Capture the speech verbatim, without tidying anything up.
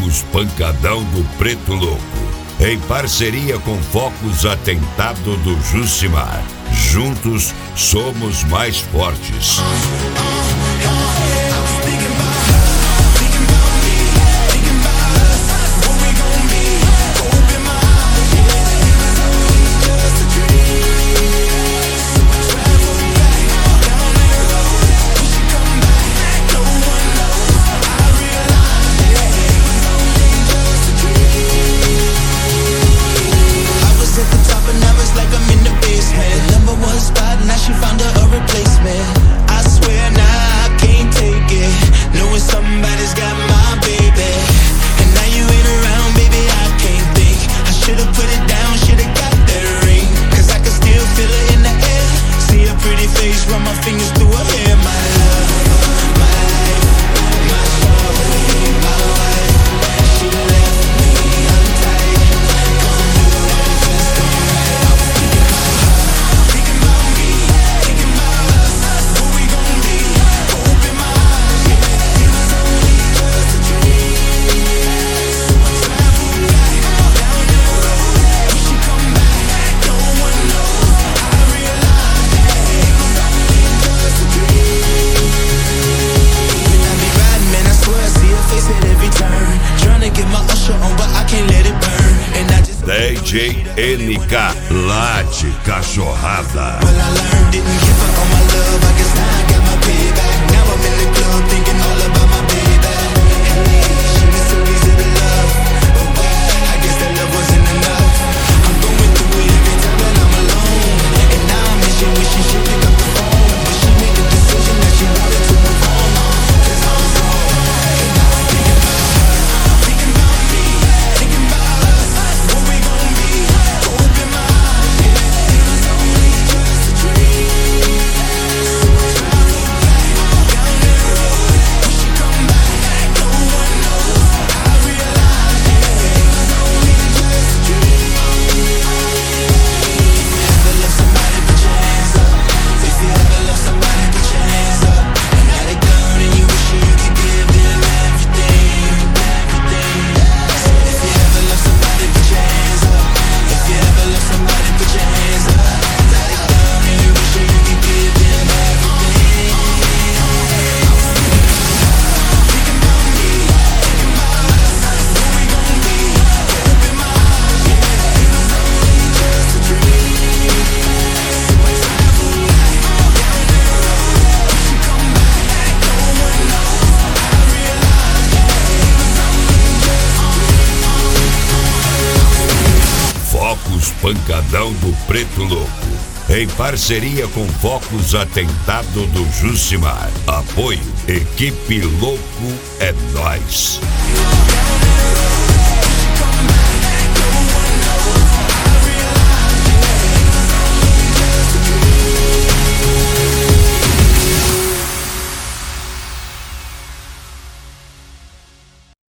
Focos Pancadão do Preto Louco, em parceria com Focos Atentado do Jucimar. Juntos somos mais fortes. D J N K, lá de Cachorrada. Focos Pancadão do Preto Louco, em parceria com Focos Atentado do Jucimar. Apoio Equipe Louco é Nós.